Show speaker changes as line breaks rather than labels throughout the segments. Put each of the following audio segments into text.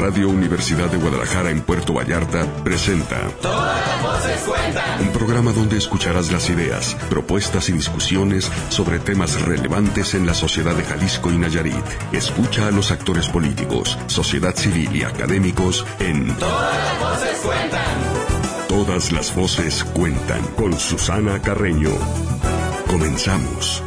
Radio Universidad de Guadalajara en Puerto Vallarta presenta
Todas las voces cuentan.
Un programa donde escucharás las ideas, propuestas y discusiones sobre temas relevantes en la sociedad de Jalisco y Nayarit. Escucha a los actores políticos, sociedad civil y académicos en
Todas las voces cuentan.
Todas las voces cuentan con Susana Carreño. Comenzamos.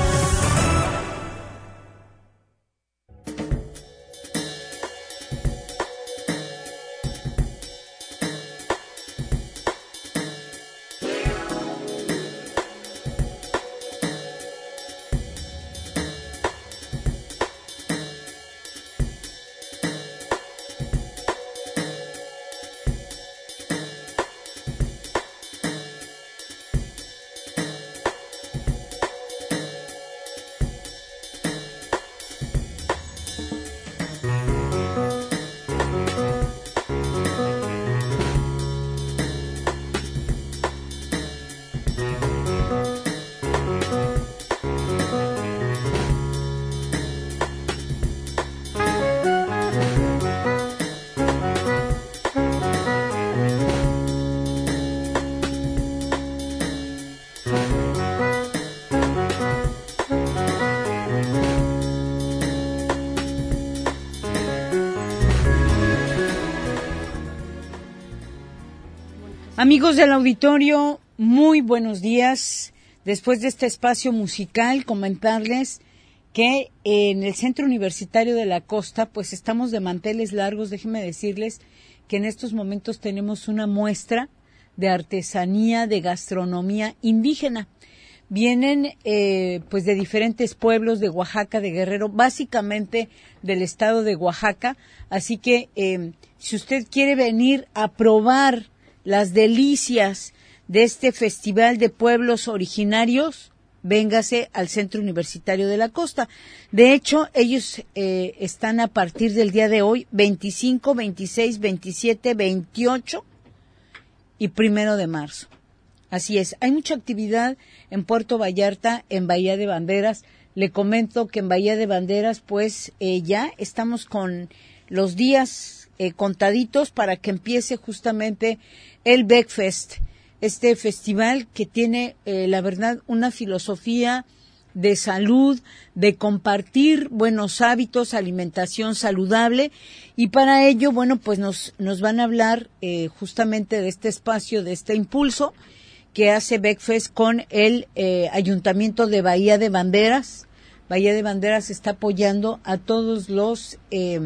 Amigos del auditorio, muy buenos días. Después de este espacio musical, comentarles que en el Centro Universitario de la Costa, pues estamos de manteles largos. Déjenme decirles que en estos momentos tenemos una muestra de artesanía, de gastronomía indígena. Vienen pues de diferentes pueblos de Oaxaca, de Guerrero, básicamente del estado de Oaxaca. Así que si usted quiere venir a probar las delicias de este Festival de Pueblos Originarios, véngase al Centro Universitario de la Costa. De hecho, ellos están a partir del día de hoy, 25, 26, 27, 28 y 1 de marzo. Así es, hay mucha actividad en Puerto Vallarta, en Bahía de Banderas. Le comento que en Bahía de Banderas, pues ya estamos con los días contaditos para que empiece justamente el Beckfest, este festival que tiene, la verdad, una filosofía de salud, de compartir buenos hábitos, alimentación saludable, y para ello, bueno, pues nos van a hablar justamente de este espacio, de este impulso que hace Beckfest con el Ayuntamiento de Bahía de Banderas. Bahía de Banderas está apoyando a todos los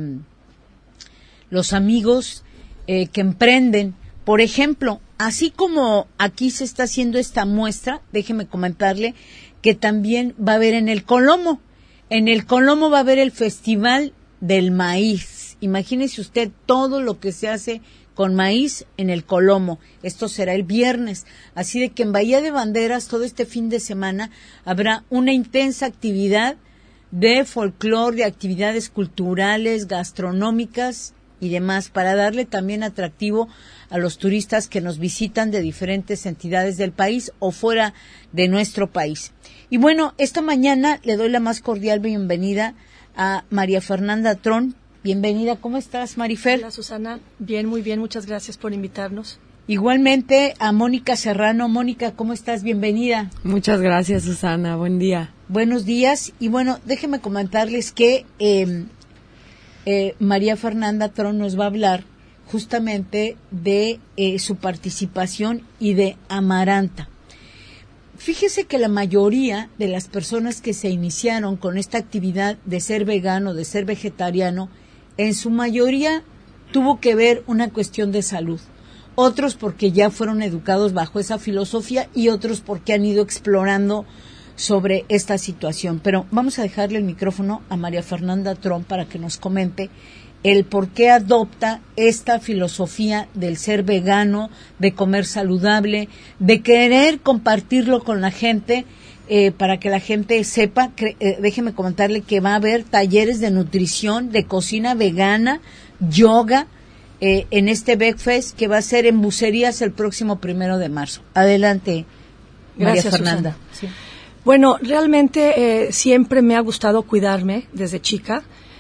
amigos que emprenden. Por ejemplo, así como aquí se está haciendo esta muestra, déjeme comentarle que también va a haber en el Colomo. En el Colomo va a haber el Festival del Maíz. Imagínese usted todo lo que se hace con maíz en el Colomo. Esto será el viernes. Así de que en Bahía de Banderas todo este fin de semana habrá una intensa actividad de folclore, de actividades culturales, gastronómicas y demás, para darle también atractivo a los turistas que nos visitan de diferentes entidades del país o fuera de nuestro país. Y bueno, esta mañana le doy la más cordial bienvenida a María Fernanda Trón. Bienvenida, ¿cómo estás, Marifer?
Hola, Susana. Bien, muy bien, muchas gracias por invitarnos.
Igualmente a Mónica Serrano. Mónica, ¿cómo estás? Bienvenida.
Muchas gracias, Susana. Buen día.
Buenos días. Y bueno, déjenme comentarles que María Fernanda Trón nos va a hablar justamente de su participación y de Amaranta. Fíjese que la mayoría de las personas que se iniciaron con esta actividad de ser vegano, de ser vegetariano, en su mayoría tuvo que ver una cuestión de salud. Otros porque ya fueron educados bajo esa filosofía y otros porque han ido explorando sobre esta situación. Pero vamos a dejarle el micrófono a María Fernanda Trón para que nos comente el por qué adopta esta filosofía del ser vegano, de comer saludable, de querer compartirlo con la gente, para que la gente sepa. Déjeme comentarle que va a haber talleres de nutrición, de cocina vegana, yoga, en este Beckfest que va a ser en Bucerías el próximo 1 de marzo. Adelante, María Fernanda.
Sí. Bueno, realmente siempre me ha gustado cuidarme desde chica.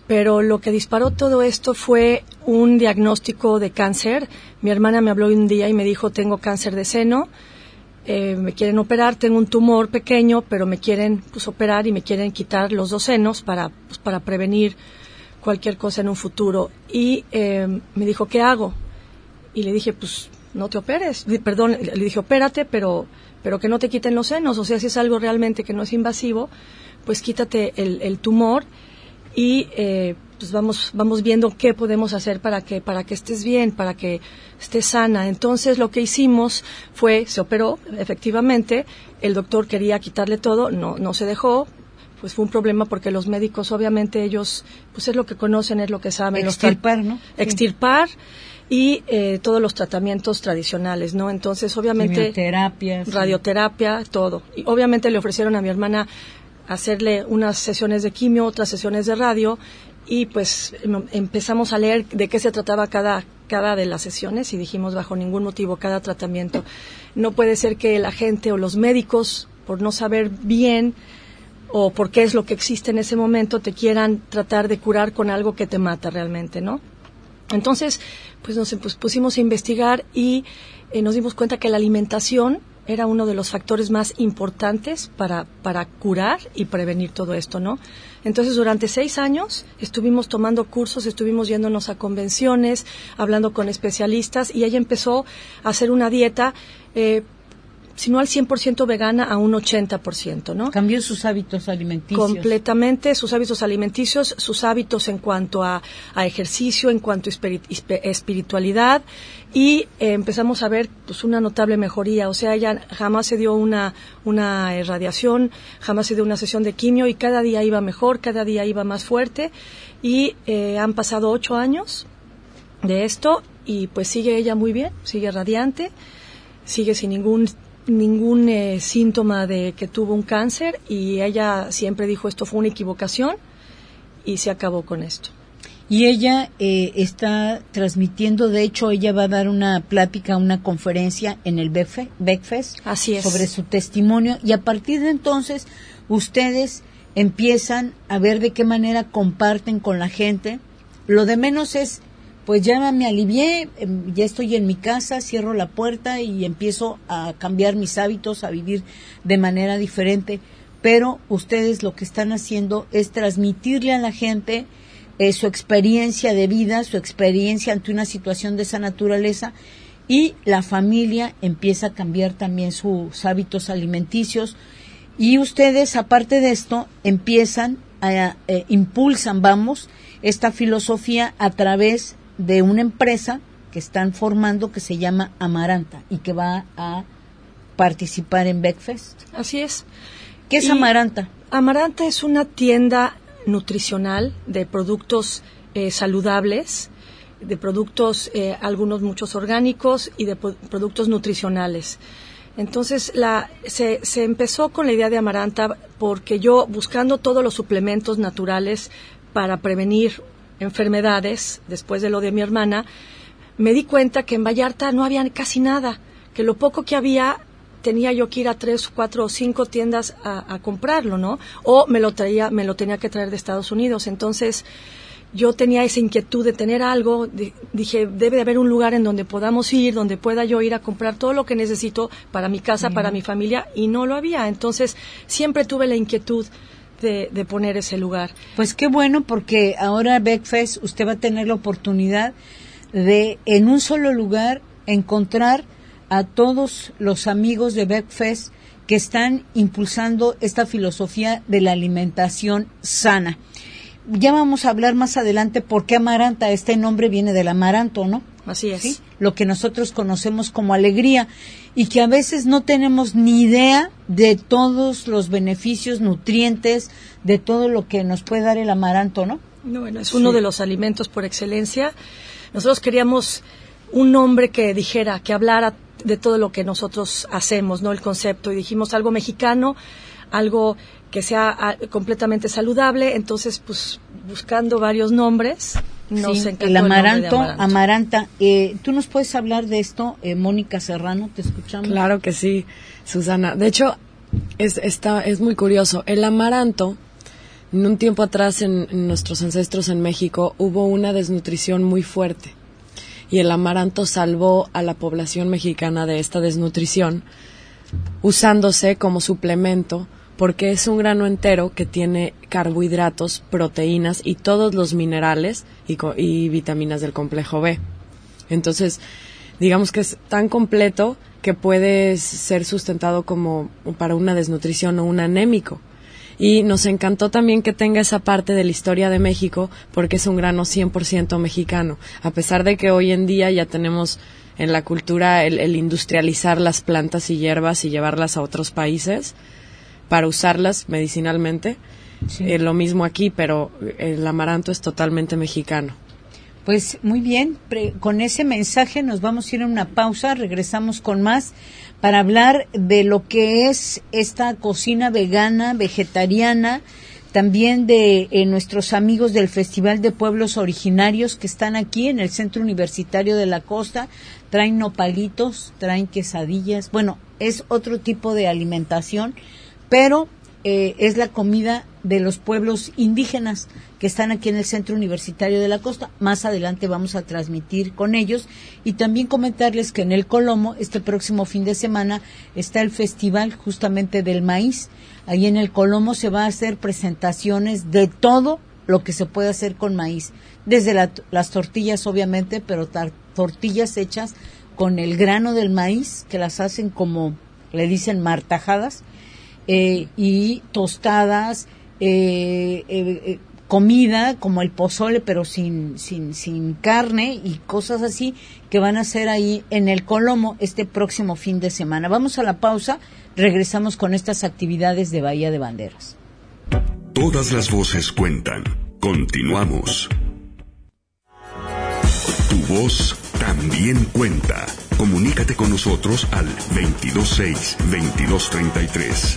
Pero lo que disparó todo esto fue un diagnóstico de cáncer. Mi hermana me habló un día y me dijo, tengo cáncer de seno, me quieren operar, tengo un tumor pequeño, pero me quieren operar y me quieren quitar los 2 senos para prevenir cualquier cosa en un futuro. Y me dijo, ¿qué hago? Y le dije, pues no te operes. Perdón, le dije, opérate, pero que no te quiten los senos. O sea, si es algo realmente que no es invasivo, pues quítate el tumor y pues vamos viendo qué podemos hacer para que estés bien, para que estés sana. Entonces lo que hicimos fue, se operó, efectivamente, el doctor quería quitarle todo, no se dejó. Pues fue un problema porque los médicos, obviamente, ellos, pues es lo que conocen, es lo que saben.
Extirpar, ¿no?
Extirpar y todos los tratamientos tradicionales, ¿no? Entonces, obviamente...
Quimioterapias.
Radioterapia, todo. Y obviamente le ofrecieron a mi hermana hacerle unas sesiones de quimio, otras sesiones de radio, y pues empezamos a leer de qué se trataba cada de las sesiones y dijimos, bajo ningún motivo, cada tratamiento. No puede ser que la gente o los médicos, por no saber bien o por qué es lo que existe en ese momento, te quieran tratar de curar con algo que te mata realmente, ¿no? Entonces, pues nos pusimos a investigar y nos dimos cuenta que la alimentación era uno de los factores más importantes para curar y prevenir todo esto, ¿no? Entonces, durante 6 años estuvimos tomando cursos, estuvimos yéndonos a convenciones, hablando con especialistas, y ella empezó a hacer una dieta, si no al 100% vegana, a un 80%, ¿no?
Cambió sus hábitos alimenticios.
Completamente, sus hábitos alimenticios, sus hábitos en cuanto a ejercicio, en cuanto a espiritualidad, y empezamos a ver pues una notable mejoría. O sea, ella jamás se dio una radiación, jamás se dio una sesión de quimio, y cada día iba mejor, cada día iba más fuerte, y han pasado 8 años de esto, y pues sigue ella muy bien, sigue radiante, sigue sin ningún síntoma de que tuvo un cáncer, y ella siempre dijo, esto fue una equivocación, y se acabó con esto.
Y ella está transmitiendo, de hecho, ella va a dar una plática, una conferencia en el Beckfest.
Así es.
Sobre su testimonio, y a partir de entonces ustedes empiezan a ver de qué manera comparten con la gente. Lo de menos es, pues ya me alivié, ya estoy en mi casa, cierro la puerta y empiezo a cambiar mis hábitos, a vivir de manera diferente. Pero ustedes lo que están haciendo es transmitirle a la gente su experiencia de vida, su experiencia ante una situación de esa naturaleza, y la familia empieza a cambiar también sus hábitos alimenticios. Y ustedes, aparte de esto, empiezan impulsan, esta filosofía a través de una empresa que están formando que se llama Amaranta y que va a participar en Beckfest.
Así es.
¿Qué es Amaranta?
Amaranta es una tienda nutricional de productos saludables, de productos, muchos orgánicos, y de productos nutricionales. Entonces se empezó con la idea de Amaranta porque yo, buscando todos los suplementos naturales para prevenir enfermedades, después de lo de mi hermana, me di cuenta que en Vallarta no había casi nada, que lo poco que había tenía yo que ir a 3, 4 o 5 tiendas a comprarlo, ¿no? O me lo tenía que traer de Estados Unidos. Entonces yo tenía esa inquietud de tener algo, dije, debe de haber un lugar en donde podamos ir, donde pueda yo ir a comprar todo lo que necesito para mi casa, para mi familia, y no lo había. Entonces siempre tuve la inquietud de poner ese lugar.
Pues qué bueno, porque ahora Beckfest usted va a tener la oportunidad de, en un solo lugar, encontrar a todos los amigos de Beckfest que están impulsando esta filosofía de la alimentación sana. Ya vamos a hablar más adelante por qué Amaranta. Este nombre viene del amaranto, ¿no?
Así es.
¿Sí? Lo que nosotros conocemos como alegría, y que a veces no tenemos ni idea de todos los beneficios, nutrientes, de todo lo que nos puede dar el amaranto, ¿no?
Bueno, es uno de los alimentos por excelencia. Nosotros queríamos un nombre que dijera, que hablara de todo lo que nosotros hacemos, ¿no? El concepto, y dijimos algo mexicano, algo que sea completamente saludable. Entonces, pues, buscando varios nombres, nos encantó
el amaranto,
nombre de
Amaranta. ¿Tú nos puedes hablar de esto, Mónica Serrano? Te escuchamos.
Claro que sí, Susana. De hecho, es muy curioso. El amaranto En un tiempo atrás, en nuestros ancestros en México, hubo una desnutrición muy fuerte. Y el amaranto salvó a la población mexicana de esta desnutrición, usándose como suplemento, porque es un grano entero que tiene carbohidratos, proteínas y todos los minerales y vitaminas del complejo B. Entonces, digamos que es tan completo que puede ser sustentado como para una desnutrición o un anémico. Y nos encantó también que tenga esa parte de la historia de México, porque es un grano 100% mexicano. A pesar de que hoy en día ya tenemos en la cultura el industrializar las plantas y hierbas y llevarlas a otros países para usarlas medicinalmente. Sí. Lo mismo aquí, pero el amaranto es totalmente mexicano.
Pues muy bien, con ese mensaje nos vamos a ir a una pausa, regresamos con más para hablar de lo que es esta cocina vegana, vegetariana, también de nuestros amigos del Festival de Pueblos Originarios que están aquí en el Centro Universitario de la Costa, traen nopalitos, traen quesadillas, bueno, es otro tipo de alimentación, pero es la comida de los pueblos indígenas que están aquí en el Centro Universitario de la Costa. Más adelante vamos a transmitir con ellos y también comentarles que en el Colomo este próximo fin de semana está el festival justamente del maíz. Ahí en el Colomo se va a hacer presentaciones de todo lo que se puede hacer con maíz, desde las tortillas obviamente, pero tortillas hechas con el grano del maíz, que las hacen como le dicen martajadas, y tostadas, comida como el pozole pero sin carne y cosas así que van a hacer ahí en el Colomo este próximo fin de semana. Vamos a la pausa, regresamos con estas actividades de Bahía de Banderas.
Todas las voces cuentan. Continuamos. Tu voz también cuenta. Comunícate con nosotros al 226-2233.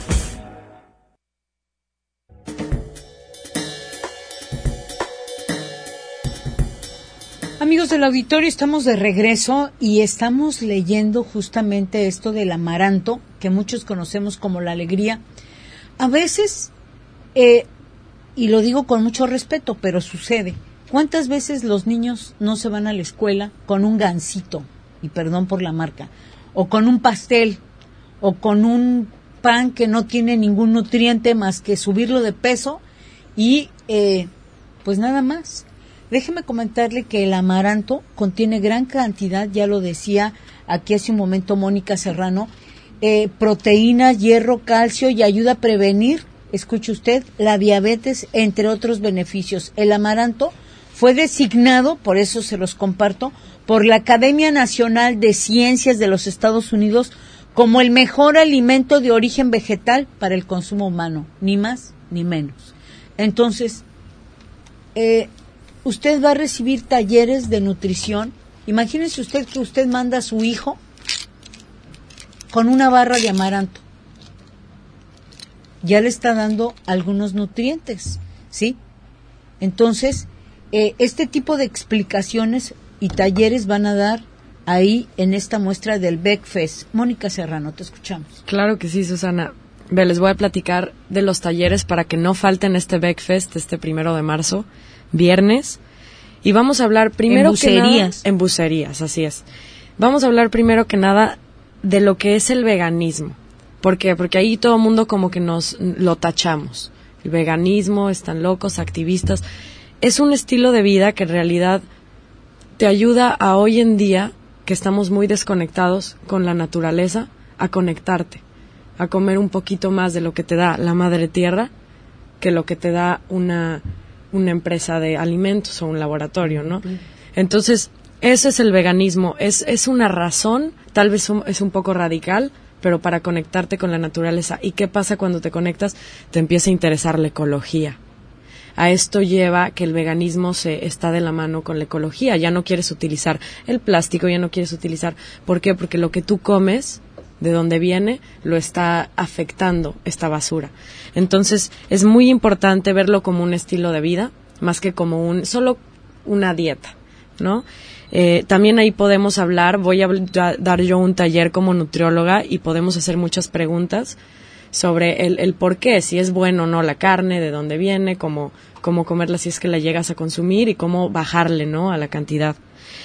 Amigos del auditorio, estamos de regreso y estamos leyendo justamente esto del amaranto, que muchos conocemos como la alegría. A veces, y lo digo con mucho respeto, pero sucede. ¿Cuántas veces los niños no se van a la escuela con un gansito, y perdón por la marca, o con un pastel, o con un pan que no tiene ningún nutriente más que subirlo de peso y pues nada más? Déjeme comentarle que el amaranto contiene gran cantidad, ya lo decía aquí hace un momento Mónica Serrano, proteínas, hierro, calcio y ayuda a prevenir, escuche usted, la diabetes, entre otros beneficios. El amaranto fue designado, por eso se los comparto, por la Academia Nacional de Ciencias de los Estados Unidos como el mejor alimento de origen vegetal para el consumo humano, ni más ni menos. Entonces, usted va a recibir talleres de nutrición. Imagínese usted que usted manda a su hijo con una barra de amaranto. Ya le está dando algunos nutrientes, ¿sí? Entonces, este tipo de explicaciones y talleres van a dar ahí en esta muestra del BECFEST. Mónica Serrano, te escuchamos.
Claro que sí, Susana. Les voy a platicar de los talleres para que no falten este BECFEST, este 1 de marzo, viernes. Y vamos a hablar primero que nada... En bucerías, así es. Vamos a hablar primero que nada de lo que es el veganismo. ¿Por qué? Porque ahí todo el mundo como que nos lo tachamos. El veganismo, están locos, activistas. Es un estilo de vida que en realidad te ayuda a hoy en día, que estamos muy desconectados con la naturaleza, a conectarte, a comer un poquito más de lo que te da la madre tierra que lo que te da una empresa de alimentos o un laboratorio, ¿no? Entonces, ese es el veganismo. Es una razón, tal vez es un poco radical, pero para conectarte con la naturaleza. ¿Y qué pasa cuando te conectas? Te empieza a interesar la ecología. A esto lleva que el veganismo está de la mano con la ecología. Ya no quieres utilizar el plástico, ya no quieres utilizar... ¿Por qué? Porque lo que tú comes, de donde viene, lo está afectando esta basura. Entonces, es muy importante verlo como un estilo de vida, más que como solo una dieta, ¿no? También ahí podemos hablar, voy a dar yo un taller como nutrióloga y podemos hacer muchas preguntas sobre el por qué, si es bueno o no la carne, de dónde viene, cómo comerla si es que la llegas a consumir y cómo bajarle, ¿no?, a la cantidad.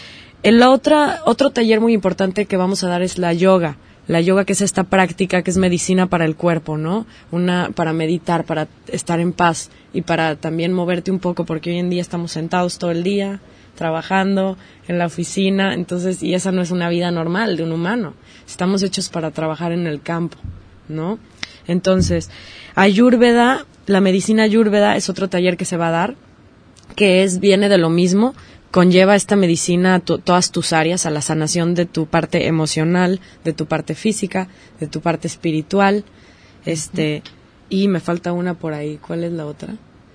Otro taller muy importante que vamos a dar es la yoga. La yoga, que es esta práctica que es medicina para el cuerpo, ¿no? Para meditar, para estar en paz y para también moverte un poco, porque hoy en día estamos sentados todo el día, trabajando en la oficina, entonces, y esa no es una vida normal de un humano. Estamos hechos para trabajar en el campo, ¿no? Entonces, Ayurveda, la medicina Ayurveda es otro taller que se va a dar, que viene de lo mismo. Conlleva esta medicina a todas tus áreas, a la sanación de tu parte emocional, de tu parte física, de tu parte espiritual, y me falta una por ahí. ¿Cuál es la otra?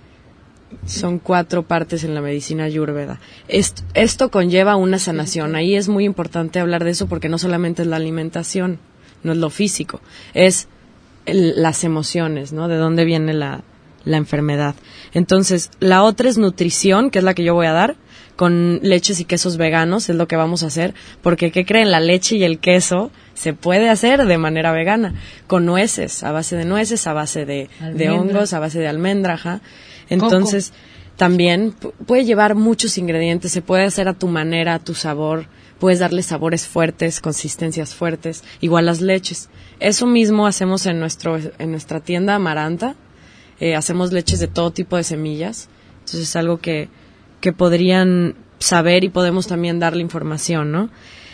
Son 4 partes en la medicina Ayurveda. Esto conlleva una sanación. Ahí es muy importante hablar de eso porque no solamente es la alimentación, no es lo físico, es las emociones, ¿no? De dónde viene la enfermedad. Entonces, la otra es nutrición, que es la que yo voy a dar, con leches y quesos veganos, es lo que vamos a hacer, porque ¿qué creen? La leche y el queso se puede hacer de manera vegana, con nueces, a base de nueces, a base de hongos, a base de almendra, ajá. Entonces, también puede llevar muchos ingredientes, se puede hacer a tu manera, a tu sabor, puedes darle sabores fuertes, consistencias fuertes, igual las leches. Eso mismo hacemos en nuestra tienda Amaranta, hacemos leches de todo tipo de semillas, entonces es algo que podrían saber y podemos también darle información, ¿no?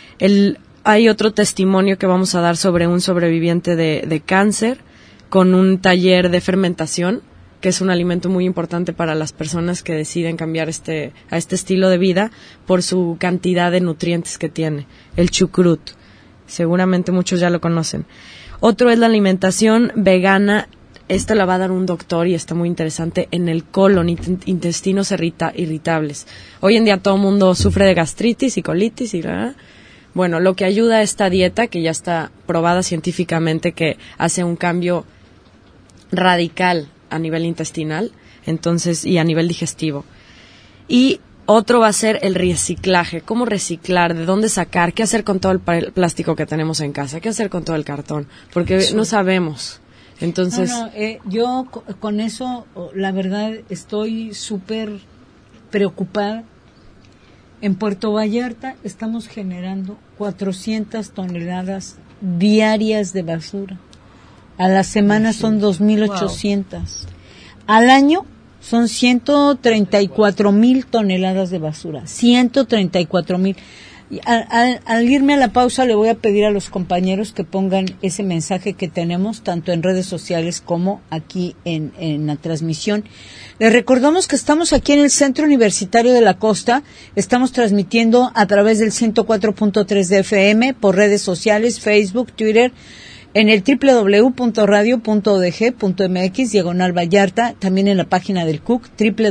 Hay otro testimonio que vamos a dar sobre un sobreviviente de cáncer con un taller de fermentación, que es un alimento muy importante para las personas que deciden cambiar a este estilo de vida por su cantidad de nutrientes que tiene, el chucrut. Seguramente muchos ya lo conocen. Otro es la alimentación vegana. Esta la va a dar un doctor y está muy interesante en el colon, intestinos irritables. Hoy en día todo el mundo sufre de gastritis y colitis y bueno, lo que ayuda a esta dieta, que ya está probada científicamente, que hace un cambio radical a nivel intestinal, entonces, y a nivel digestivo. Y otro va a ser el reciclaje, cómo reciclar, de dónde sacar, qué hacer con todo el plástico que tenemos en casa, qué hacer con todo el cartón, porque no sabemos. Entonces,
yo con eso, la verdad, estoy súper preocupada. En Puerto Vallarta estamos generando 400 toneladas diarias de basura. A la semana son 2,800. Al año son 134,000 toneladas de basura. 134,000. Al irme a la pausa le voy a pedir a los compañeros que pongan ese mensaje que tenemos tanto en redes sociales como aquí en la transmisión. Les recordamos que estamos aquí en el Centro Universitario de la Costa, estamos transmitiendo a través del 104.3 de FM, por redes sociales, Facebook, Twitter, en el www.radio.udg.mx/Vallarta, también en la página del CUC,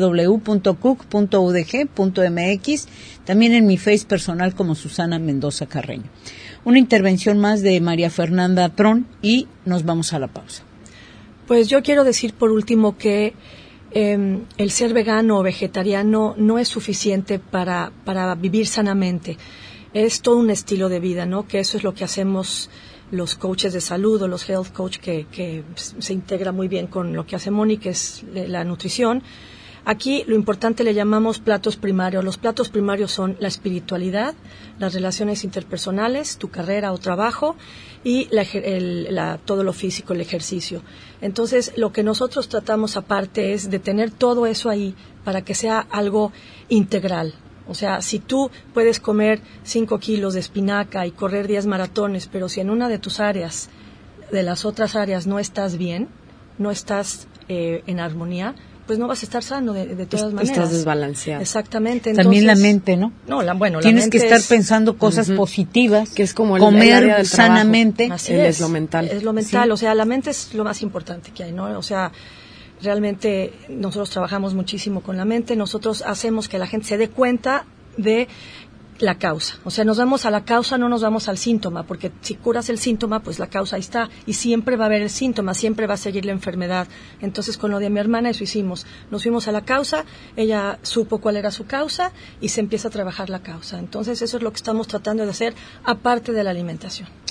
www.cuc.udg.mx, también en mi Face personal como Susana Mendoza Carreño. Una intervención más de María Fernanda Tron y nos vamos a la pausa.
Pues yo quiero decir por último que el ser vegano o vegetariano no es suficiente para vivir sanamente. Es todo un estilo de vida, ¿no? Que eso es lo que hacemos los coaches de salud o los health coach que se integra muy bien con lo que hace Moni, que es la nutrición. Aquí lo importante le llamamos platos primarios. Los platos primarios son la espiritualidad, las relaciones interpersonales, tu carrera o trabajo y todo lo físico, el ejercicio. Entonces, lo que nosotros tratamos aparte es de tener todo eso ahí para que sea algo integral. O sea, si tú puedes comer 5 kilos de espinaca y correr 10 maratones, pero si en una de tus áreas, de las otras áreas, no estás bien, no estás en armonía, pues no vas a estar sano de todas maneras.
Estás desbalanceado.
Exactamente. Entonces,
también la mente, ¿no?
No, la
tienes
mente
que estar pensando cosas positivas,
que es como
comer
el área del
sanamente.
Así
es lo mental.
Es lo mental,
¿sí?
O sea, la mente es lo más importante que hay, ¿no? O sea, realmente nosotros trabajamos muchísimo con la mente, nosotros hacemos que la gente se dé cuenta de la causa. O sea, nos vamos a la causa, no nos vamos al síntoma, porque si curas el síntoma, pues la causa ahí está, y siempre va a haber el síntoma, siempre va a seguir la enfermedad. Entonces, con lo de mi hermana, eso hicimos. Nos fuimos a la causa, ella supo cuál era su causa, y se empieza a trabajar la causa. Entonces, eso es lo que estamos tratando de hacer, aparte de la alimentación.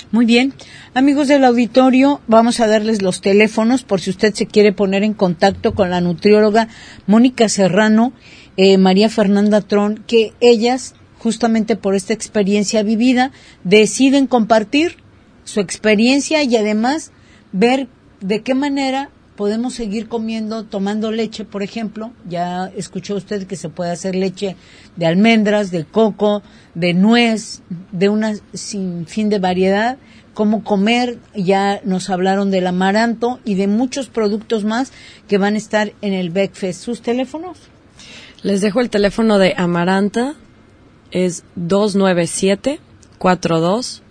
Muy bien. Amigos del auditorio, vamos a darles los teléfonos por si usted se quiere poner en contacto con la nutrióloga Mónica Serrano, María Fernanda Trón, que ellas, justamente por esta experiencia vivida, deciden compartir su experiencia y además ver de qué manera podemos seguir tomando leche, por ejemplo. Ya escuchó usted que se puede hacer leche de almendras, de coco, de nuez, de una sinfín de variedad. Cómo comer, ya nos hablaron del amaranto y de muchos productos más que van a estar en el Beckfest. ¿Sus teléfonos?
Les dejo el teléfono de Amaranta, es 297-4212.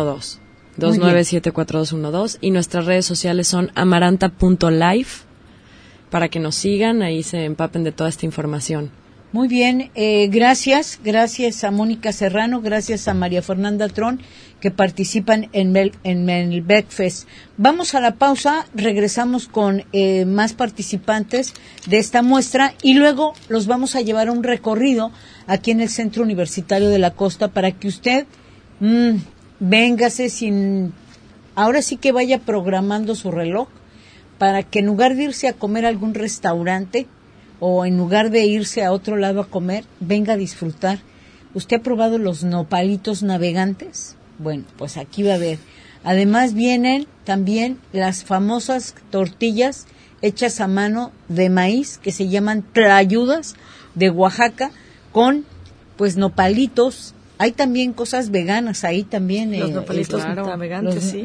297-4212, y nuestras redes sociales son amaranta.life para que nos sigan, ahí se empapen de toda esta información.
Muy bien, gracias a Mónica Serrano, gracias a María Fernanda Trón, que participan en el Beckfest. Vamos a la pausa, regresamos con más participantes de esta muestra y luego los vamos a llevar a un recorrido aquí en el Centro Universitario de la Costa para que usted véngase ahora sí que vaya programando su reloj para que en lugar de irse a comer a algún restaurante o en lugar de irse a otro lado a comer, venga a disfrutar. ¿Usted ha probado los nopalitos navegantes? Bueno, pues aquí va a ver. Además vienen también las famosas tortillas hechas a mano de maíz que se llaman tlayudas de Oaxaca con pues nopalitos. Hay también cosas veganas ahí también.
Los nopalitos navegantes, sí.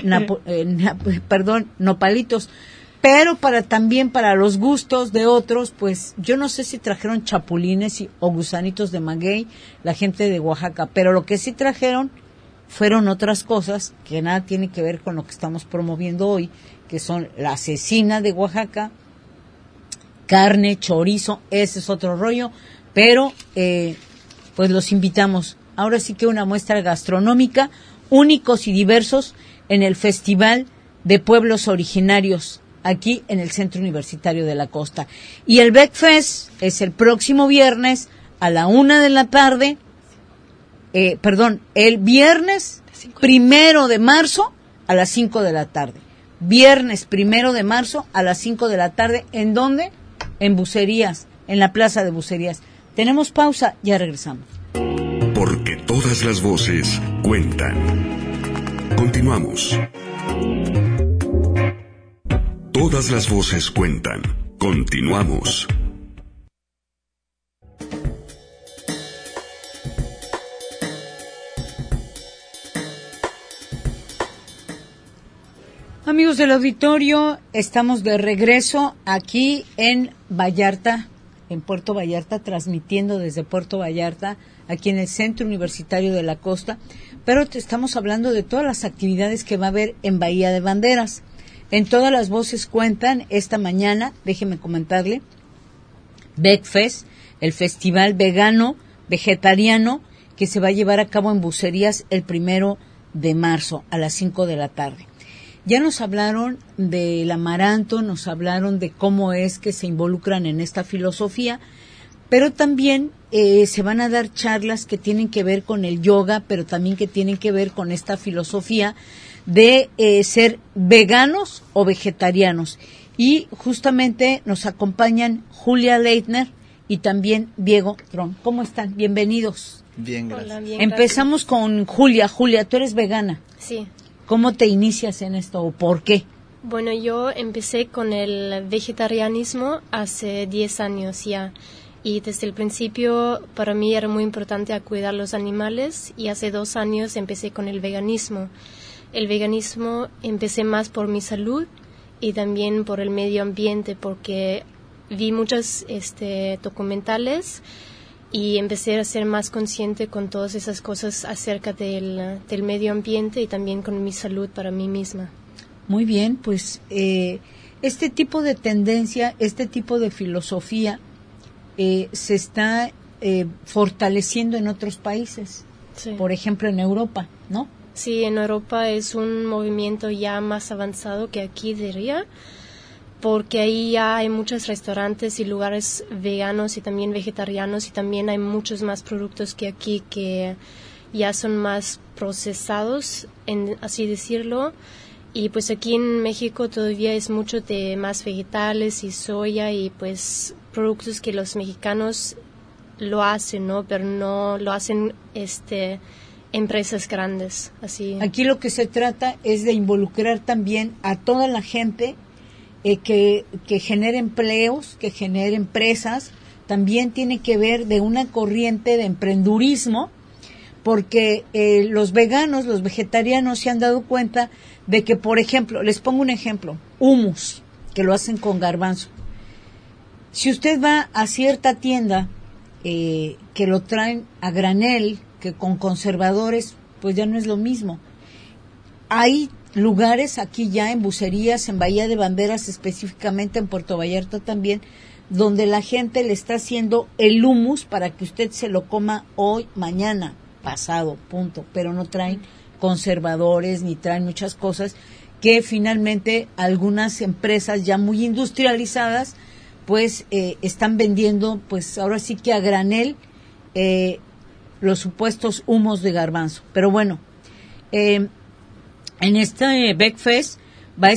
Nopalitos. Pero también para los gustos de otros, pues yo no sé si trajeron chapulines o gusanitos de maguey, la gente de Oaxaca, pero lo que sí trajeron fueron otras cosas que nada tiene que ver con lo que estamos promoviendo hoy, que son la cecina de Oaxaca, carne, chorizo, ese es otro rollo, pero pues los invitamos. Ahora sí que una muestra gastronómica, únicos y diversos en el Festival de Pueblos Originarios, aquí en el Centro Universitario de la Costa. Y el Beckfest es el próximo viernes a la 1 de la tarde, el viernes 1 de marzo a las 5 de la tarde. Viernes 1 de marzo a las 5 de la tarde, ¿en dónde? En Bucerías, en la Plaza de Bucerías. Tenemos pausa, ya regresamos.
Porque todas las voces cuentan. Continuamos. Todas las voces cuentan. Continuamos.
Amigos del auditorio, estamos de regreso aquí en Vallarta, en Puerto Vallarta, transmitiendo desde Puerto Vallarta, aquí en el Centro Universitario de la Costa, pero estamos hablando de todas las actividades que va a haber en Bahía de Banderas. En Todas las voces cuentan esta mañana, déjeme comentarle, Beckfest, el festival vegano, vegetariano, que se va a llevar a cabo en Bucerías el 1 de marzo a las 5 de la tarde. Ya nos hablaron del amaranto, nos hablaron de cómo es que se involucran en esta filosofía, pero también se van a dar charlas que tienen que ver con el yoga, pero también que tienen que ver con esta filosofía de ser veganos o vegetarianos. Y justamente nos acompañan Julia Leitner y también Diego Trón. ¿Cómo están? Bienvenidos.
Bien, gracias.
Hola, bien,
Empezamos con Julia. Julia, ¿tú eres vegana?
Sí.
¿Cómo te inicias en esto o por qué?
Bueno, yo empecé con el vegetarianismo hace 10 años ya. Y desde el principio para mí era muy importante cuidar los animales y hace 2 años empecé con el veganismo. El veganismo empecé más por mi salud y también por el medio ambiente porque vi muchos documentales y empecé a ser más consciente con todas esas cosas acerca del medio ambiente y también con mi salud para mí misma.
Muy bien, pues este tipo de tendencia, este tipo de filosofía se está fortaleciendo en otros países,
Sí.
por ejemplo en Europa, ¿no?
Sí, en Europa es un movimiento ya más avanzado que aquí, diría, porque ahí ya hay muchos restaurantes y lugares veganos y también vegetarianos y también hay muchos más productos que aquí que ya son más procesados, así decirlo. Y pues aquí en México todavía es mucho de más vegetales y soya y pues productos que los mexicanos lo hacen, ¿no? Pero no lo hacen empresas grandes, así.
Aquí lo que se trata es de involucrar también a toda la gente que genere empleos, que genere empresas. También tiene que ver de una corriente de emprendurismo, porque los veganos, los vegetarianos se han dado cuenta de que, por ejemplo, les pongo un ejemplo, hummus, que lo hacen con garbanzo. Si usted va a cierta tienda que lo traen a granel, que con conservadores, pues ya no es lo mismo. Hay lugares aquí ya en Bucerías, en Bahía de Banderas, específicamente en Puerto Vallarta también, donde la gente le está haciendo el hummus para que usted se lo coma hoy, mañana, pasado, punto. Pero no traen conservadores ni traen muchas cosas que finalmente algunas empresas ya muy industrializadas pues están vendiendo, pues ahora sí que a granel, los supuestos humos de garbanzo. Pero bueno, en este Beckfest van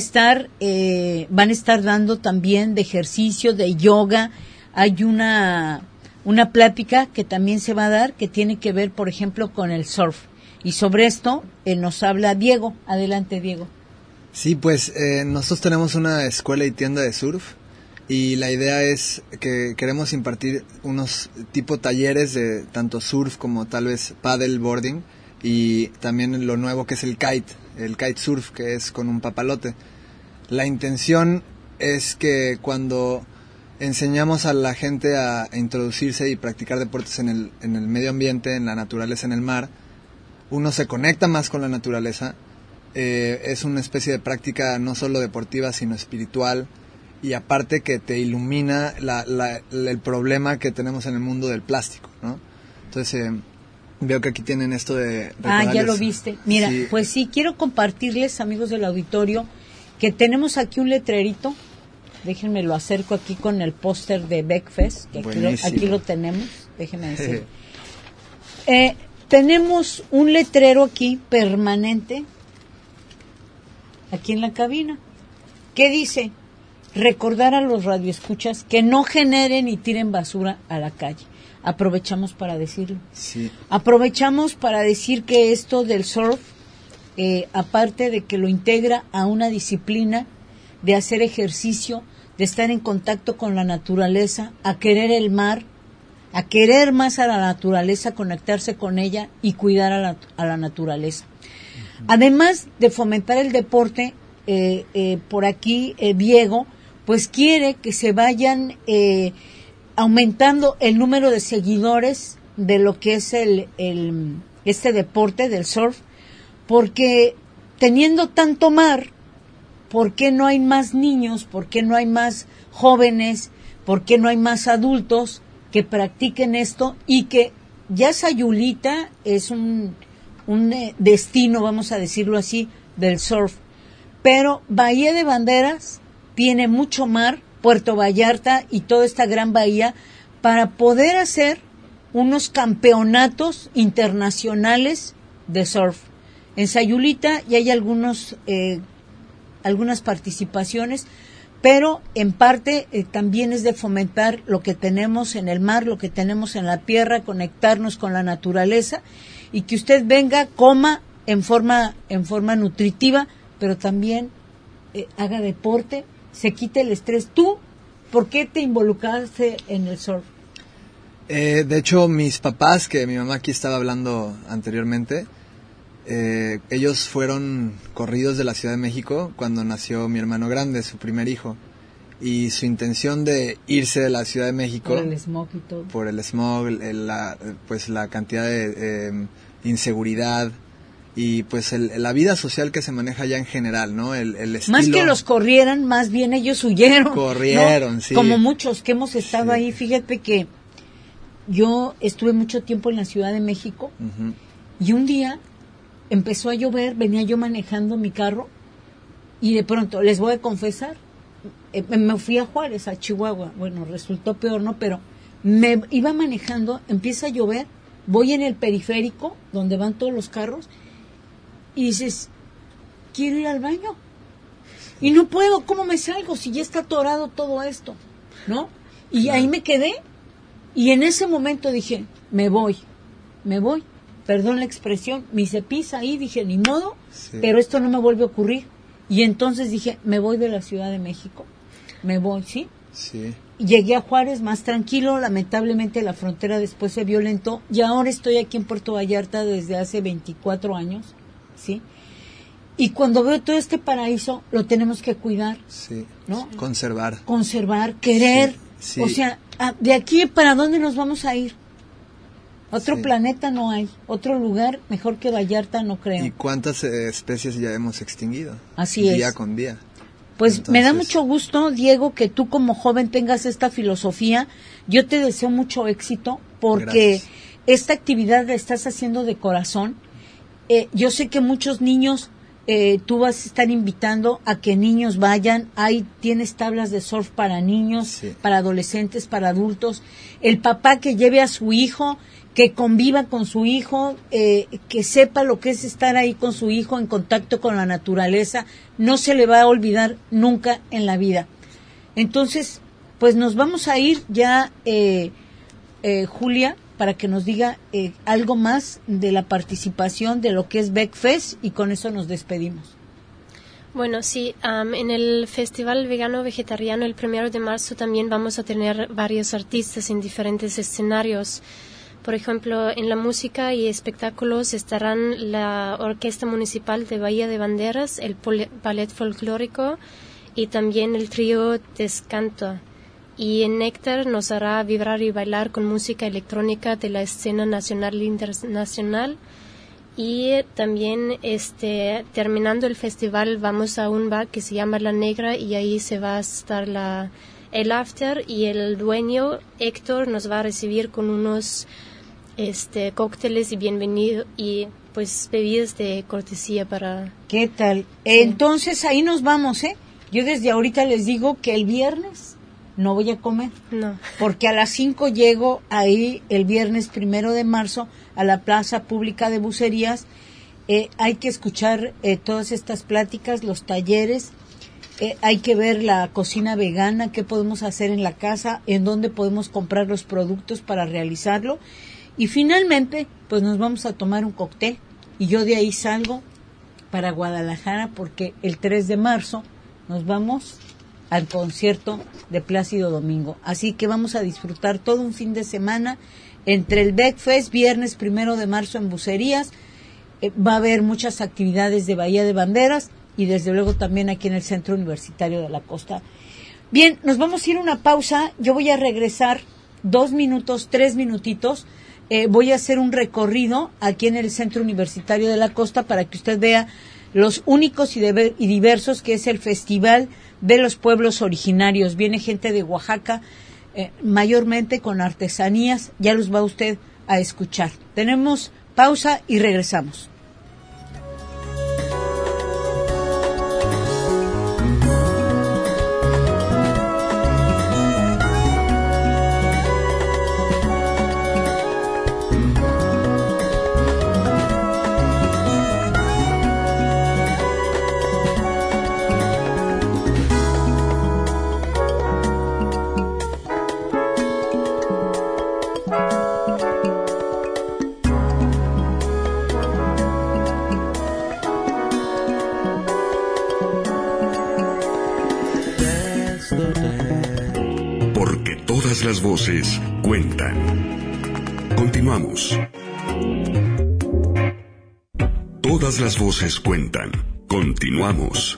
a estar dando también de ejercicio, de yoga. Hay una plática que también se va a dar que tiene que ver, por ejemplo, con el surf. Y sobre esto nos habla Diego. Adelante, Diego.
Sí, pues nosotros tenemos una escuela y tienda de surf. Y la idea es que queremos impartir unos tipo talleres de tanto surf como tal vez paddleboarding y también lo nuevo que es el kite surf, que es con un papalote. La intención es que cuando enseñamos a la gente a introducirse y practicar deportes en el medio ambiente, en la naturaleza, en el mar, uno se conecta más con la naturaleza. Es una especie de práctica no solo deportiva sino espiritual. Y aparte que te ilumina el problema que tenemos en el mundo del plástico, ¿no? Entonces, veo que aquí tienen esto de...
ya lo viste. Mira, sí. Pues sí, quiero compartirles, amigos del auditorio, que tenemos aquí un letrerito. Déjenme lo acerco aquí con el póster de Beckfest, que aquí lo tenemos. Déjenme decir. Tenemos un letrero aquí, permanente, aquí en la cabina. ¿Qué dice? Recordar a los radioescuchas que no generen y tiren basura a la calle. Aprovechamos para decirlo.
Sí.
Aprovechamos para decir que esto del surf, aparte de que lo integra a una disciplina de hacer ejercicio, de estar en contacto con la naturaleza, a querer el mar, a querer más a la naturaleza, conectarse con ella y cuidar a la naturaleza. Uh-huh. Además de fomentar el deporte, por aquí Diego pues quiere que se vayan aumentando el número de seguidores de lo que es este deporte del surf, porque teniendo tanto mar, ¿por qué no hay más niños? ¿Por qué no hay más jóvenes? ¿Por qué no hay más adultos que practiquen esto? Y que ya Sayulita es un destino, vamos a decirlo así, del surf. Pero Bahía de Banderas tiene mucho mar, Puerto Vallarta y toda esta gran bahía, para poder hacer unos campeonatos internacionales de surf. En Sayulita ya hay algunas participaciones, pero en parte también es de fomentar lo que tenemos en el mar, lo que tenemos en la tierra, conectarnos con la naturaleza y que usted venga, coma en forma nutritiva, pero también haga deporte, se quite el estrés. ¿Tú por qué te involucraste en el surf?
De hecho, mis papás, que mi mamá aquí estaba hablando anteriormente, ellos fueron corridos de la Ciudad de México cuando nació mi hermano grande, su primer hijo. Y su intención de irse de la Ciudad de México...
Por el smog y todo.
Por el smog, la cantidad de inseguridad... y pues la vida social que se maneja ya en general, ¿no? El estilo...
Más que los corrieran, más bien ellos huyeron.
Corrieron, ¿no?
Sí. Como muchos que hemos estado ahí. Fíjate que yo estuve mucho tiempo en la Ciudad de México, uh-huh, y un día empezó a llover, venía yo manejando mi carro y de pronto, les voy a confesar, me fui a Juárez, a Chihuahua. Bueno, resultó peor, ¿no? Pero me iba manejando, empieza a llover voy en el periférico, donde van todos los carros, y dices, quiero ir al baño. Y no puedo, ¿cómo me salgo si ya está atorado todo esto? ¿No? Y ahí me quedé, y en ese momento dije, me voy, perdón la expresión, me hice pis ahí, dije, ni modo, pero esto no me vuelve a ocurrir. Y entonces dije, me voy de la Ciudad de México, me voy, ¿sí?
Sí.
Llegué a Juárez más tranquilo, lamentablemente la frontera después se violentó, y ahora estoy aquí en Puerto Vallarta desde hace 24 años, ¿sí? Y cuando veo todo este paraíso, lo tenemos que cuidar,
sí,
¿no?
Conservar,
querer,
sí.
O sea, de aquí, ¿para dónde nos vamos a ir? Otro planeta no hay, otro lugar mejor que Vallarta no creo.
¿Y cuántas especies ya hemos extinguido?
Así es.
Día con día.
Pues
entonces,
me da mucho gusto, Diego, que tú como joven tengas esta filosofía. Yo te deseo mucho éxito porque
gracias.
Esta actividad la estás haciendo de corazón. Yo sé que muchos niños, tú vas a estar invitando a que niños vayan. Tienes tablas de surf para niños, para adolescentes, para adultos. El papá que lleve a su hijo, que conviva con su hijo, que sepa lo que es estar ahí con su hijo en contacto con la naturaleza, no se le va a olvidar nunca en la vida. Entonces, pues nos vamos a ir ya, Julia, para que nos diga algo más de la participación de lo que es Beckfest, y con eso nos despedimos.
Bueno, sí, en el Festival Vegano Vegetariano el 1 de marzo también vamos a tener varios artistas en diferentes escenarios. Por ejemplo, en la música y espectáculos estarán la Orquesta Municipal de Bahía de Banderas, el Ballet Folclórico y también el trío Descanto. Y en Néctar nos hará vibrar y bailar con música electrónica de la escena nacional e internacional. Y también terminando el festival vamos a un bar que se llama La Negra, y ahí se va a estar el after, y el dueño Héctor nos va a recibir con unos cócteles y bienvenido y pues bebidas de cortesía para...
¿Qué tal? Entonces ahí nos vamos, Yo desde ahorita les digo que el viernes no voy a comer.
No.
Porque a las 5 llego ahí el viernes 1 de marzo a la Plaza Pública de Bucerías. Hay que escuchar todas estas pláticas, los talleres. Hay que ver la cocina vegana, qué podemos hacer en la casa, en dónde podemos comprar los productos para realizarlo. Y finalmente, pues nos vamos a tomar un cóctel, y yo de ahí salgo para Guadalajara porque el 3 de marzo nos vamos al concierto de Plácido Domingo. Así que vamos a disfrutar todo un fin de semana entre el Beckfest, viernes 1 de marzo en Bucerías. Va a haber muchas actividades de Bahía de Banderas y desde luego también aquí en el Centro Universitario de la Costa. Bien, nos vamos a ir a una pausa. Yo voy a regresar 2 minutos, 3 minutitos. Voy a hacer un recorrido aquí en el Centro Universitario de la Costa para que usted vea los únicos y diversos que es el Festival de los Pueblos Originarios. Viene gente de Oaxaca, mayormente con artesanías. Ya los va usted a escuchar. Tenemos pausa y regresamos.
Porque todas las voces cuentan. Continuamos. Todas las voces cuentan. Continuamos.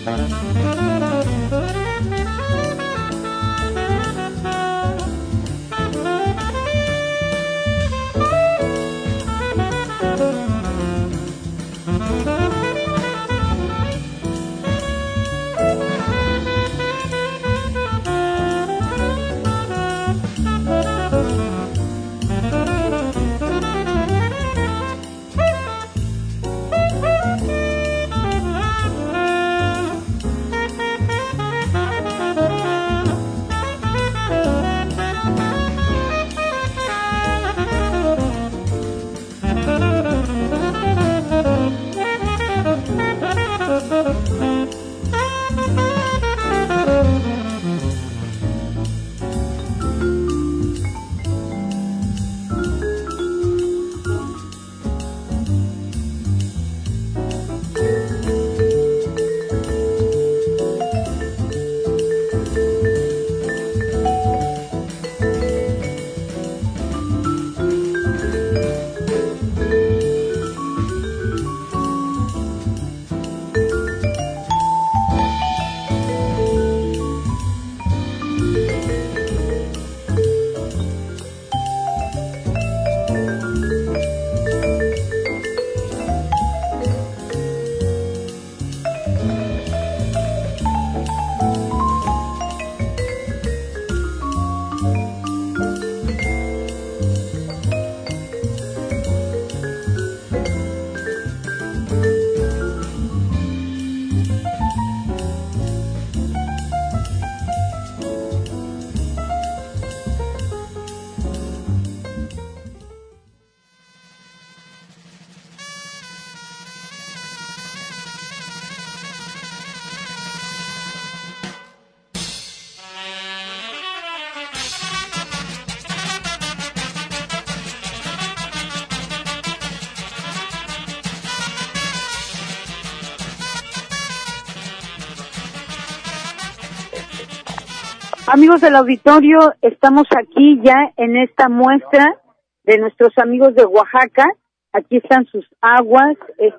Amigos del auditorio, estamos aquí ya en esta muestra de nuestros amigos de Oaxaca. Aquí están sus aguas,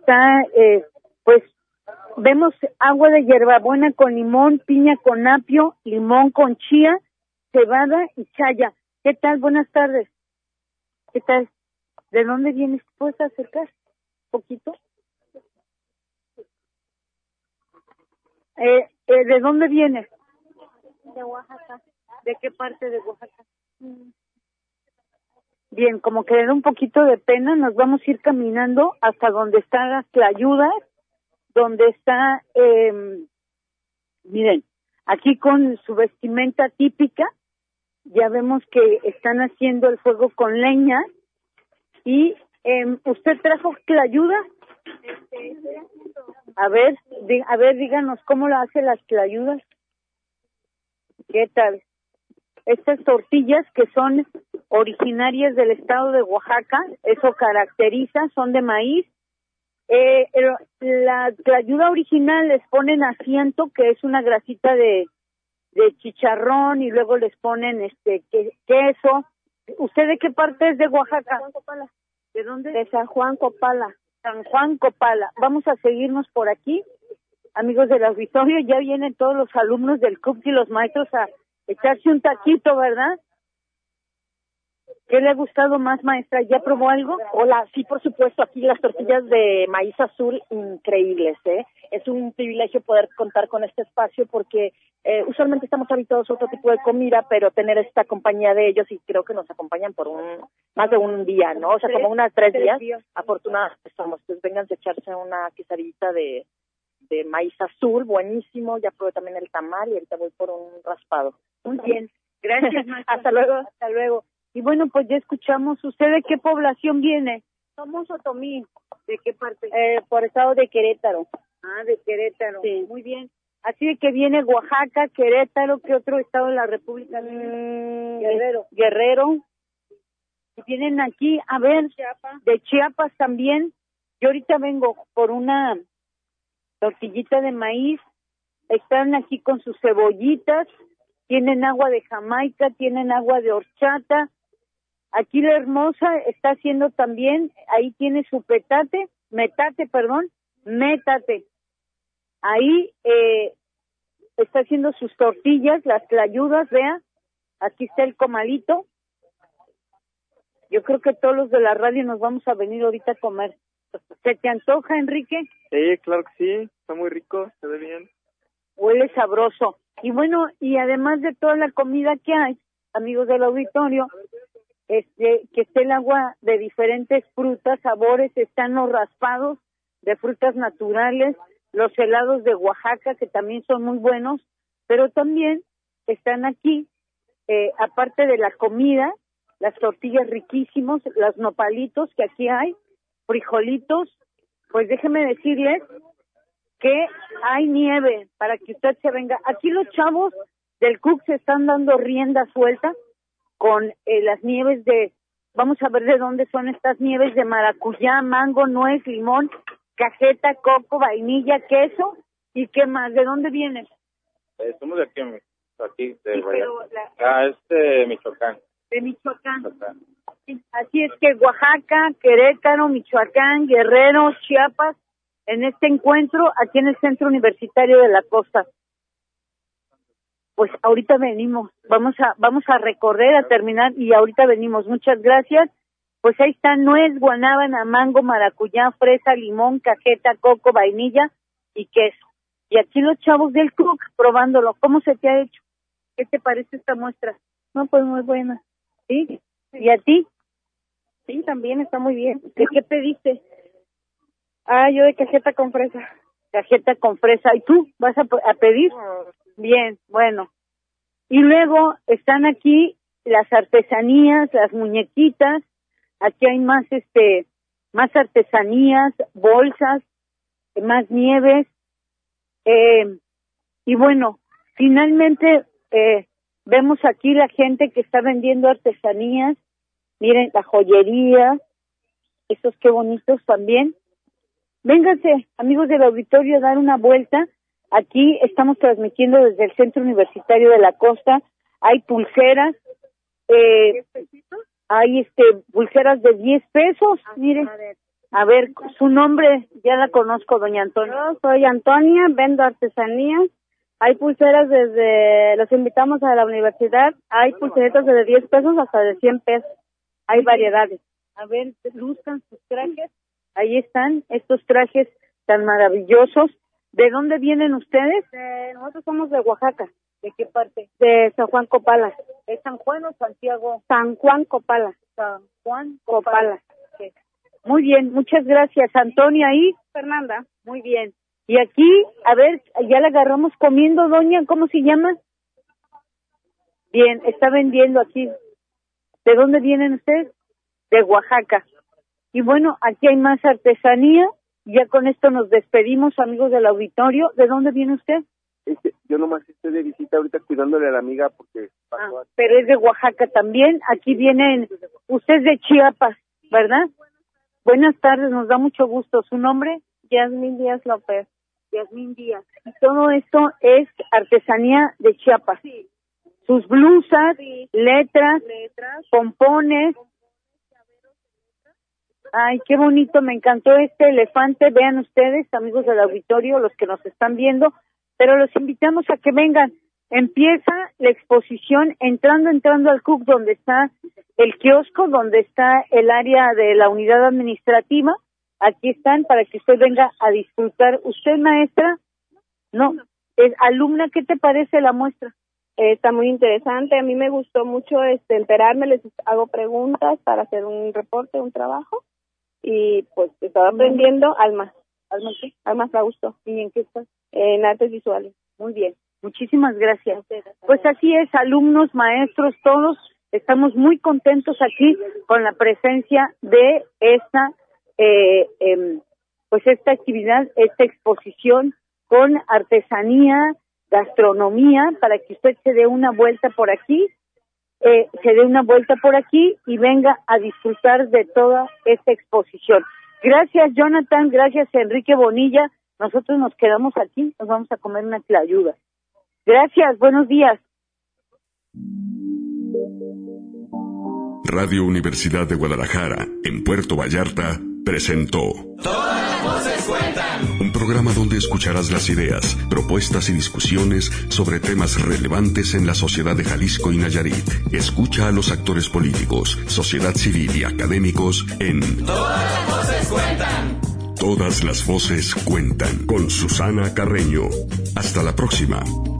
pues vemos agua de hierbabuena con limón, piña con apio, limón con chía, cebada y chaya. ¿Qué tal? Buenas tardes. ¿Qué tal? ¿De dónde vienes? ¿Puedes acercar un poquito? ¿De dónde vienes?
De Oaxaca.
¿De qué parte de Oaxaca? Bien, como que da un poquito de pena, nos vamos a ir caminando hasta donde están las tlayudas, donde está, miren, aquí con su vestimenta típica, ya vemos que están haciendo el fuego con leña. Y ¿usted trajo tlayuda? A ver, díganos cómo lo hace las tlayudas. ¿Qué tal? Estas tortillas que son originarias del estado de Oaxaca, eso caracteriza, son de maíz. La tlayuda original les ponen asiento, que es una grasita de chicharrón, y luego les ponen queso. ¿Usted de qué parte es de Oaxaca?
Juan Copala.
¿De dónde?
De San Juan Copala.
San Juan Copala. Vamos a seguirnos por aquí. Amigos del auditorio, ya vienen todos los alumnos del CUPS y los maestros a echarse un taquito, ¿verdad? ¿Qué le ha gustado más, maestra? ¿Ya probó algo?
Hola, sí, por supuesto, aquí las tortillas de maíz azul, increíbles, ¿eh? Es un privilegio poder contar con este espacio porque usualmente estamos habituados a otro tipo de comida, pero tener esta compañía de ellos, y creo que nos acompañan por más de un día, ¿no? O sea, como unas 3 días, afortunados estamos. Pues vénganse a echarse una quesadillita de maíz azul, buenísimo. Ya probé también el tamal y ahorita voy por un raspado.
Muy bien, gracias, maestra.
Hasta luego.
Hasta luego. Y bueno, pues ya escuchamos. ¿Usted de qué población viene?
Somos Otomí.
¿De qué parte?
Por estado de Querétaro.
Ah, de Querétaro.
Sí.
Muy bien. Así de que viene Oaxaca, Querétaro, ¿qué otro estado de la República? Guerrero. Guerrero. Y vienen aquí, a ver, de Chiapas también. Yo ahorita vengo por una tortillita de maíz. Están aquí con sus cebollitas. Tienen agua de Jamaica, tienen agua de horchata. Aquí la hermosa está haciendo también, ahí tiene su metate. Ahí está haciendo sus tortillas, las tlayudas, vea. Aquí está el comalito. Yo creo que todos los de la radio nos vamos a venir ahorita a comer. ¿Se te antoja, Enrique?
Sí, claro que sí. Está muy rico, se ve bien.
Huele sabroso. Y bueno, y además de toda la comida que hay, amigos del auditorio, que esté el agua de diferentes frutas, sabores, están los raspados de frutas naturales, los helados de Oaxaca, que también son muy buenos, pero también están aquí, aparte de la comida, las tortillas riquísimos, los nopalitos que aquí hay, frijolitos, pues déjeme decirles que hay nieve para que usted se venga. Aquí los chavos del Cook se están dando rienda suelta con las nieves vamos a ver de dónde son estas nieves de maracuyá, mango, nuez, limón, cajeta, coco, vainilla, queso, ¿y qué más? ¿De dónde vienen?
Somos de aquí de Vallarta. Es de Michoacán.
De Michoacán. Así es que Oaxaca, Querétaro, Michoacán, Guerrero, Chiapas, en este encuentro aquí en el Centro Universitario de la Costa. Pues ahorita venimos, vamos a recorrer, a terminar y ahorita venimos. Muchas gracias. Pues ahí está nuez, guanábana, mango, maracuyá, fresa, limón, cajeta, coco, vainilla y queso. Y aquí los chavos del Cook probándolo. ¿Cómo se te ha hecho? ¿Qué te parece esta muestra?
No, pues muy buena.
¿Sí? ¿Y a ti?
Sí, también está muy bien.
¿De qué pediste?
Yo de cajeta con fresa.
Cajeta con fresa. ¿Y tú vas a pedir? Bien, bueno. Y luego están aquí las artesanías, las muñequitas. Aquí hay más artesanías, bolsas, más nieves. Y bueno, finalmente vemos aquí la gente que está vendiendo artesanías. Miren, la joyería, estos qué bonitos también. Vénganse, amigos del auditorio, a dar una vuelta. Aquí estamos transmitiendo desde el Centro Universitario de la Costa. Hay pulseras, hay pulseras de 10 pesos. Mire, a ver, su nombre, ya la conozco, doña Antonia.
Yo soy Antonia, vendo artesanías. Hay pulseras los invitamos a la universidad. Hay pulseritas desde 10 pesos hasta de 100 pesos. Hay variedades.
A ver, luzcan sus trajes. Ahí están estos trajes tan maravillosos. ¿De dónde vienen ustedes?
Nosotros somos de Oaxaca.
¿De qué parte?
De San Juan Copala.
¿Es San Juan o Santiago?
San Juan Copala.
San Juan
Copala.
Sí. Muy bien, muchas gracias. Antonia y
Fernanda.
Muy bien. Y aquí, a ver, ya la agarramos comiendo, doña, ¿cómo se llama? Bien, está vendiendo aquí. ¿De dónde vienen ustedes? De Oaxaca. Y bueno, aquí hay más artesanía. Ya con esto nos despedimos, amigos del auditorio. ¿De dónde viene usted?
Yo nomás estoy de visita ahorita cuidándole a la amiga porque pasó
pero es de Oaxaca también. Aquí vienen, usted es de Chiapas, ¿verdad? Buenas tardes, nos da mucho gusto. ¿Su nombre?
Yasmín Díaz López.
Yasmín Díaz. Y todo esto es artesanía de Chiapas. Sí. Sus blusas, sí. letras, pompones. Ay, qué bonito, me encantó este elefante. Vean ustedes, amigos del auditorio, los que nos están viendo, pero los invitamos a que vengan. Empieza la exposición entrando al Cook, donde está el kiosco, donde está el área de la unidad administrativa. Aquí están para que usted venga a disfrutar. ¿Usted, maestra? No, es alumna. ¿Qué te parece la muestra?
Está muy interesante. A mí me gustó mucho enterarme. Les hago preguntas para hacer un reporte, un trabajo. Y pues estaba aprendiendo Alma.
¿Alma qué?
Alma Frausto.
¿Y en qué estás?
En artes visuales.
Muy bien. Muchísimas gracias. Pues así es, alumnos, maestros, todos estamos muy contentos aquí con la presencia de esta esta actividad, esta exposición con artesanía, gastronomía, para que usted se dé una vuelta por aquí, y venga a disfrutar de toda esta exposición. Gracias, Jonathan, gracias, Enrique Bonilla. Nosotros nos quedamos aquí, nos vamos a comer una tlayuda. Gracias, buenos días.
Radio Universidad de Guadalajara, en Puerto Vallarta, presentó
Todas las voces cuentan.
Un programa donde escucharás las ideas, propuestas y discusiones sobre temas relevantes en la sociedad de Jalisco y Nayarit. Escucha a los actores políticos, sociedad civil y académicos en
Todas las voces cuentan.
Todas las voces cuentan con Susana Carreño. Hasta la próxima.